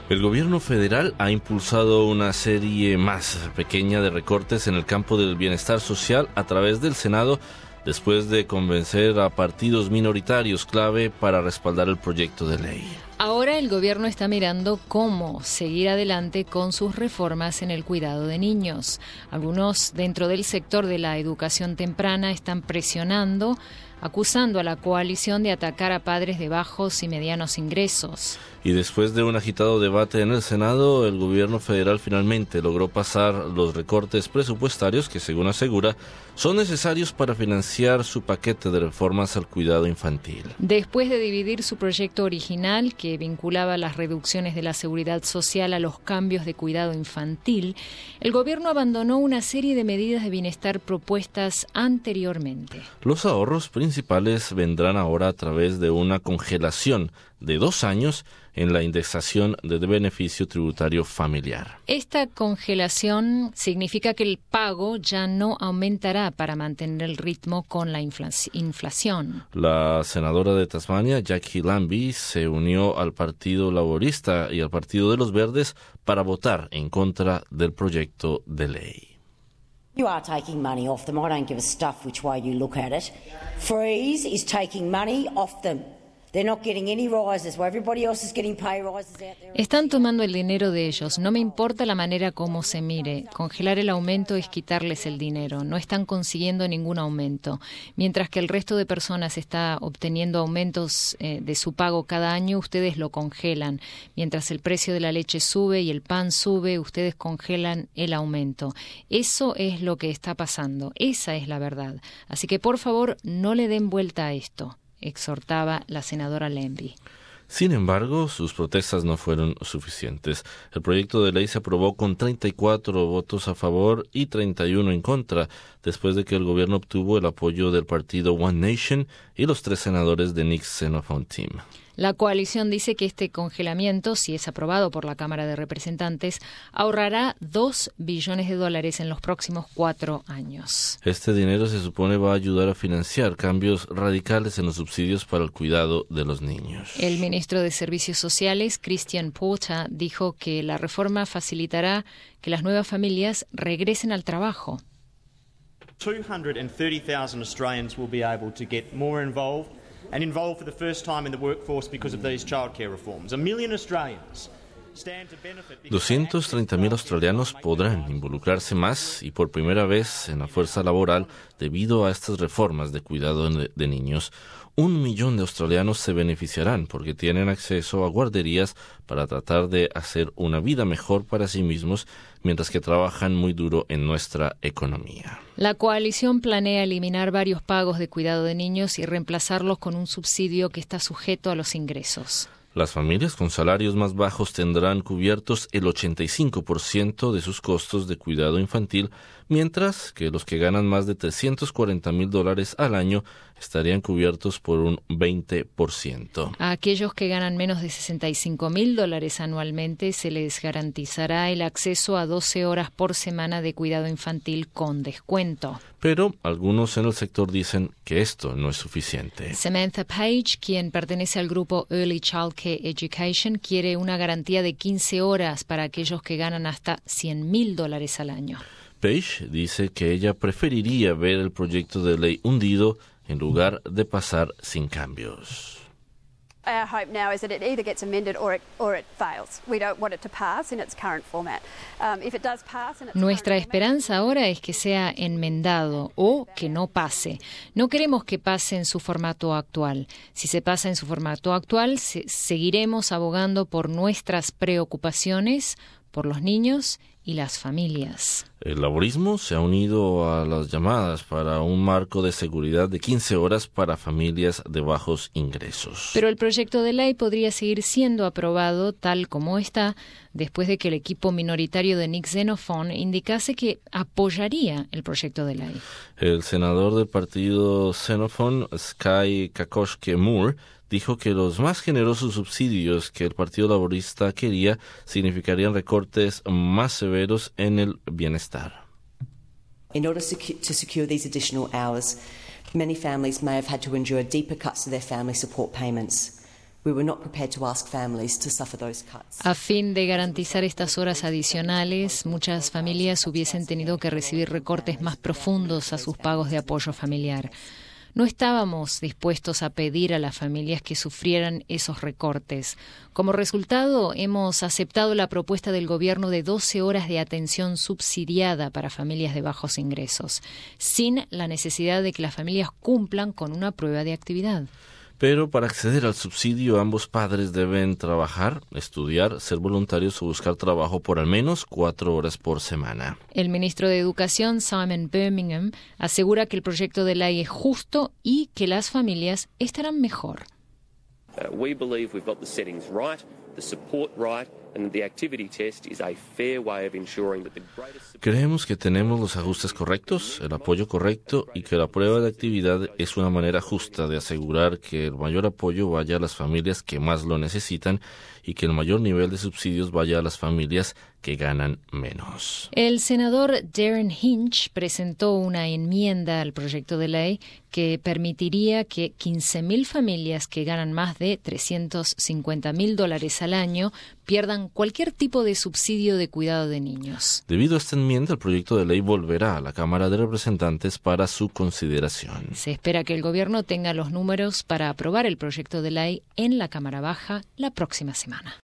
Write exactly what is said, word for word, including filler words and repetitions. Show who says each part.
Speaker 1: El gobierno federal ha impulsado una serie más pequeña de recortes en el campo del bienestar social a través del Senado, después de convencer a partidos minoritarios clave para respaldar el proyecto de ley.
Speaker 2: Ahora el gobierno está mirando cómo seguir adelante con sus reformas en el cuidado de niños. Algunos dentro del sector de la educación temprana están presionando, acusando a la coalición de atacar a padres de bajos y medianos ingresos.
Speaker 1: Y después de un agitado debate en el Senado, el gobierno federal finalmente logró pasar los recortes presupuestarios que, según asegura, son necesarios para financiar su paquete de reformas al cuidado infantil.
Speaker 2: Después de dividir su proyecto original, que vinculaba las reducciones de la seguridad social a los cambios de cuidado infantil, el gobierno abandonó una serie de medidas de bienestar propuestas anteriormente.
Speaker 1: Los ahorros principales vendrán ahora a través de una congelación de dos años en la indexación del beneficio tributario familiar.
Speaker 2: Esta congelación significa que el pago ya no aumentará para mantener el ritmo con la inflación.
Speaker 1: La senadora de Tasmania, Jackie Lambie, se unió al Partido Laborista y al Partido de los Verdes para votar en contra del proyecto de ley.
Speaker 3: You are taking money off them. I don't give a stuff which way you look at it. Freeze is taking money off them.
Speaker 2: Están tomando el dinero de ellos. No me importa la manera como se mire. Congelar el aumento es quitarles el dinero. No están consiguiendo ningún aumento. Mientras que el resto de personas está obteniendo aumentos eh, de su pago cada año, ustedes lo congelan. Mientras el precio de la leche sube y el pan sube, ustedes congelan el aumento. Eso es lo que está pasando. Esa es la verdad. Así que, por favor, no le den vuelta a esto, exhortaba la senadora Lambie.
Speaker 1: Sin embargo, sus protestas no fueron suficientes. El proyecto de ley se aprobó con treinta y cuatro votos a favor y treinta y uno en contra, después de que el gobierno obtuvo el apoyo del partido One Nation y los tres senadores de Nick Xenophon Team.
Speaker 2: La coalición dice que este congelamiento, si es aprobado por la Cámara de Representantes, ahorrará dos billones de dólares en los próximos cuatro años.
Speaker 1: Este dinero se supone va a ayudar a financiar cambios radicales en los subsidios para el cuidado de los niños.
Speaker 2: El ministro de Servicios Sociales, Christian Porter, dijo que la reforma facilitará que las nuevas familias regresen al trabajo.
Speaker 4: two hundred thirty thousand Australians will be able to get more involved and involved for the first time in the workforce because of these childcare reforms. A million Australians stand to benefit.
Speaker 1: doscientos treinta mil australianos podrán involucrarse más y por primera vez en la fuerza laboral debido a estas reformas de cuidado de niños. Un millón de australianos se beneficiarán porque tienen acceso a guarderías para tratar de hacer una vida mejor para sí mismos mientras que trabajan muy duro en nuestra economía.
Speaker 2: La coalición planea eliminar varios pagos de cuidado de niños y reemplazarlos con un subsidio que está sujeto a los ingresos.
Speaker 1: Las familias con salarios más bajos tendrán cubiertos el ochenta y cinco por ciento de sus costos de cuidado infantil, mientras que los que ganan más de trescientos cuarenta mil dólares al año estarían cubiertos por un veinte por ciento.
Speaker 2: A aquellos que ganan menos de sesenta y cinco mil dólares anualmente se les garantizará el acceso a doce horas por semana de cuidado infantil con descuento.
Speaker 1: Pero algunos en el sector dicen que esto no es suficiente.
Speaker 2: Samantha Page, quien pertenece al grupo Early Childcare Education, quiere una garantía de quince horas para aquellos que ganan hasta cien mil dólares al año.
Speaker 1: Page dice que ella preferiría ver el proyecto de ley hundido en lugar de pasar sin cambios.
Speaker 5: Our hope now is that it either gets amended or it, or it fails. We don't want it to pass in its current format. Um, if it does pass in its
Speaker 2: Nuestra esperanza ahora es que sea enmendado o que no pase. No queremos que pase en su formato actual. Si se pasa en su formato actual, se, seguiremos abogando por nuestras preocupaciones, por los niños y las familias.
Speaker 1: El laborismo se ha unido a las llamadas para un marco de seguridad de quince horas para familias de bajos ingresos.
Speaker 2: Pero el proyecto de ley podría seguir siendo aprobado tal como está después de que el equipo minoritario de Nick Xenophon indicase que apoyaría el proyecto de ley.
Speaker 1: El senador del partido Xenophon, Sky Kakoshke Moore, dijo que los más generosos subsidios que el Partido Laborista quería significarían recortes más severos en el bienestar.
Speaker 6: In order to secure these additional hours, many families may have had to endure deeper cuts to their family support payments. We were not prepared to ask families to suffer those cuts.
Speaker 2: A fin de garantizar estas horas adicionales, muchas familias hubiesen tenido que recibir recortes más profundos a sus pagos de apoyo familiar. No estábamos dispuestos a pedir a las familias que sufrieran esos recortes. Como resultado, hemos aceptado la propuesta del gobierno de doce horas de atención subsidiada para familias de bajos ingresos, sin la necesidad de que las familias cumplan con una prueba de actividad.
Speaker 1: Pero para acceder al subsidio, ambos padres deben trabajar, estudiar, ser voluntarios o buscar trabajo por al menos cuatro horas por semana.
Speaker 2: El ministro de Educación, Simon Birmingham, asegura que el proyecto de ley es justo y que las familias estarán mejor.
Speaker 7: Uh, we believe we've got the settings right, the support right, and the activity test is a fair way of ensuring that the greatest support...
Speaker 1: Creemos que tenemos los ajustes correctos, el apoyo correcto y que la prueba de actividad es una manera justa de asegurar que el mayor apoyo vaya a las familias que más lo necesitan y que el mayor nivel de subsidios vaya a las familias que ganan menos.
Speaker 2: El senador Darren Hinch presentó una enmienda al proyecto de ley que permitiría que quince mil familias que ganan más de trescientos cincuenta mil dólares al año pierdan cualquier tipo de subsidio de cuidado de niños.
Speaker 1: Debido a esta enmienda, el proyecto de ley volverá a la Cámara de Representantes para su consideración.
Speaker 2: Se espera que el gobierno tenga los números para aprobar el proyecto de ley en la Cámara Baja la próxima semana.